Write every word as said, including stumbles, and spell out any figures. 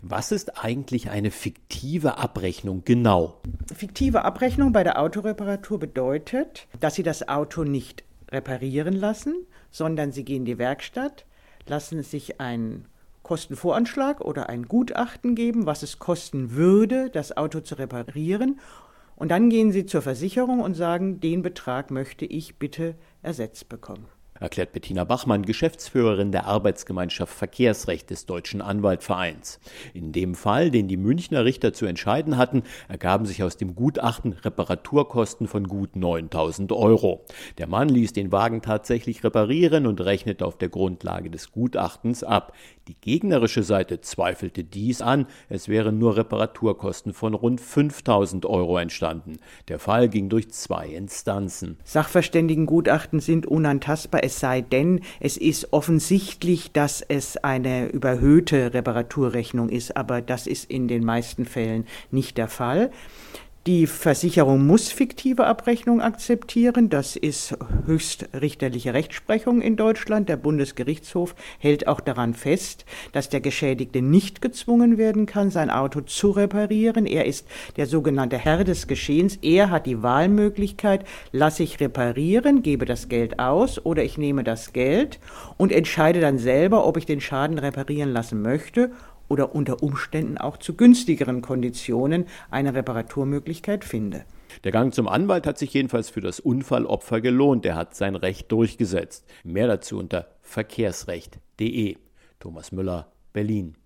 Was ist eigentlich eine fiktive Abrechnung genau? Fiktive Abrechnung bei der Autoreparatur bedeutet, dass Sie das Auto nicht reparieren lassen, sondern Sie gehen in die Werkstatt, lassen sich einen Kostenvoranschlag oder ein Gutachten geben, was es kosten würde, das Auto zu reparieren. Und dann gehen Sie zur Versicherung und sagen, den Betrag möchte ich bitte ersetzt bekommen. Erklärt Bettina Bachmann, Geschäftsführerin der Arbeitsgemeinschaft Verkehrsrecht des Deutschen Anwaltvereins. In dem Fall, den die Münchner Richter zu entscheiden hatten, ergaben sich aus dem Gutachten Reparaturkosten von gut neuntausend Euro. Der Mann ließ den Wagen tatsächlich reparieren und rechnete auf der Grundlage des Gutachtens ab. Die gegnerische Seite zweifelte dies an, es wären nur Reparaturkosten von rund fünftausend Euro entstanden. Der Fall ging durch zwei Instanzen. Sachverständigengutachten sind unantastbar, es sei denn, es ist offensichtlich, dass es eine überhöhte Reparaturrechnung ist, aber das ist in den meisten Fällen nicht der Fall. Die Versicherung muss fiktive Abrechnung akzeptieren. Das ist höchstrichterliche Rechtsprechung in Deutschland. Der Bundesgerichtshof hält auch daran fest, dass der Geschädigte nicht gezwungen werden kann, sein Auto zu reparieren. Er ist der sogenannte Herr des Geschehens. Er hat die Wahlmöglichkeit, lasse ich reparieren, gebe das Geld aus oder ich nehme das Geld und entscheide dann selber, ob ich den Schaden reparieren lassen möchte oder unter Umständen auch zu günstigeren Konditionen eine Reparaturmöglichkeit finde. Der Gang zum Anwalt hat sich jedenfalls für das Unfallopfer gelohnt. Er hat sein Recht durchgesetzt. Mehr dazu unter verkehrsrecht punkt de. Thomas Müller, Berlin.